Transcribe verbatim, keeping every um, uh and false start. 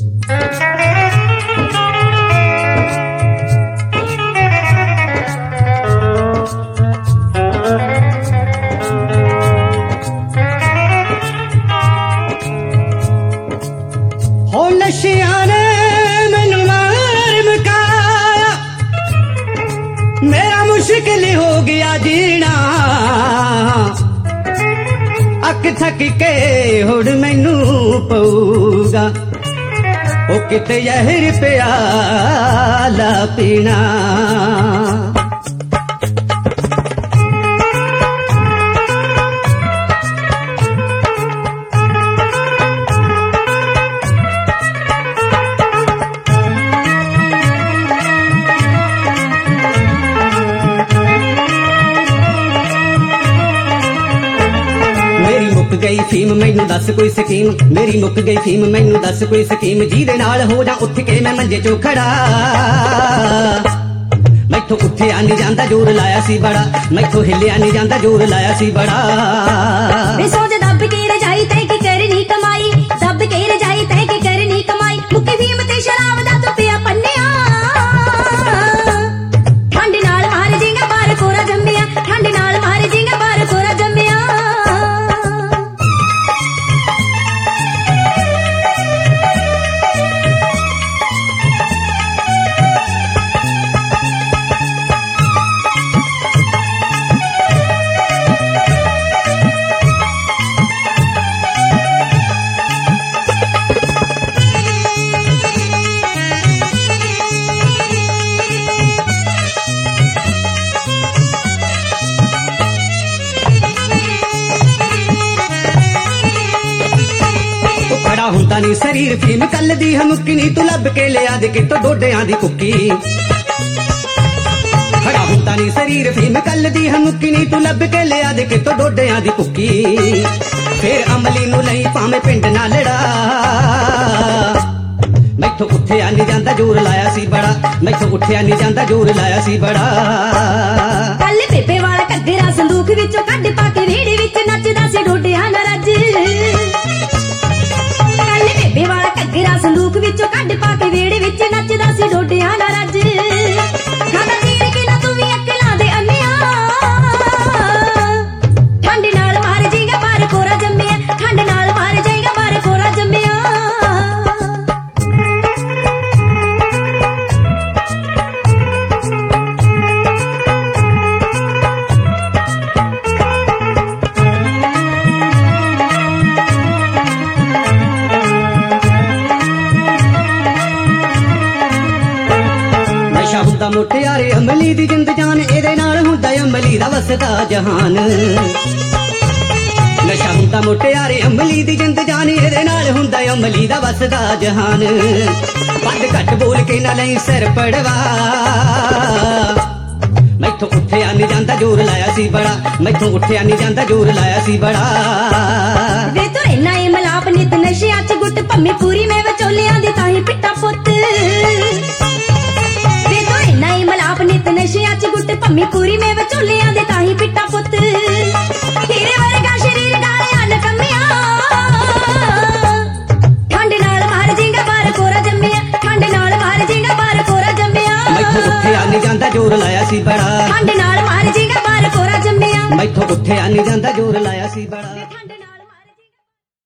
नशिया ने मैनू मार मुकाया, मेरा मुश्किल हो गया जीना। अक थक के हुण मैनू पऊगा ओ किते जहर प्याला पीना। मुक गई फीम मैनू दस कोई स्कीम, मेरी मुक गई फीम मैनू दस कोई स्कीम, जीदे नाल हो जा उठ के मैं मंजे चो खड़ा। मैथों उठिया नहीं जांदा जोर लाया सी बड़ा, मैथों हिलिया नहीं जांदा जोर लाया सी बड़ा। वे सोच दब के रजाई तै की करनी कमाई, दब के रजाई तै की करनी कमाई, मुक्की फीम ते शराब दा तो पिया पन्निया। ठंड नाल मार जेगा बार कोरा जम्मिया, ठंड नाल मार जेगा बार कोरा जम्मिया। खड़ा हुंदा नी शरीर फीम कल दी हमुकनी, तू लब के लिया दे कि तो डोडियां दी कुक्की। खड़ा हुंदा नी शरीर फीम कल दी हमुकनी, तू लब के लिया दे कि तो डोडियां दी कुक्की। फिर अमली नू लई भावें पिंड ना लड़ा, मैथों उठिया नहीं जांदा जोर लाया सी बड़ा, मैथों उठिया नहीं जांदा जोर लाया सी बड़ा। कल बेबे वाला घग्गरा संदूक विचों कढ पा के वेड़े विच नचदा सी डोडियां ना रज। बेबे वाला घग्गरा संदूक विचों कढ पा के वेड़े विच नचदा सी डोडियां ना रज। खादा चीर के ना तू वी अकलां दे अन्निया, ठंड नाल मार जेगा बार कोरा जम्मिया, ठंड नाल मार जेगा बार कोरा जम्मिया। हुंदा मुटियारे अमली दी जिंद जान, एदे नाल हुंदा अमली दा वसदा जहान। नशा हुंदा मुटियारे अमली दी जिंद जान, एदे नाल हुंदा अमली दा वसदा जहान। बंद घट बोल के ना लई सिर पड़वा, मैथों उठिया नहीं जांदा जोर लाया सी बड़ा, मैथों उठिया नहीं जांदा जोर लाया सी बड़ा। वे तो इन्ना ए मलाप नित नशिया च गुट भम्मी पूरी में विचोलियां दी ताही पिट्टा पुੱਤ। नित नशिया च गुट भम्मी पूरी में विचोलियां दे ताही पिट्टा पुੱਤ। हीरे वर्गा शरीर डालिया नकमिया, ठंड नाल मार जेगा बार कोरा जम्मिया, ठंड नाल मार जेगा बार कोरा जम्मिया। मैथों उठिया नहीं जांदा जोर लाया सी बड़ा, ठंड नाल मार जेगा बार कोरा जम्मिया। मैथों उठिया नहीं जांदा जोर लाया सी बड़ा।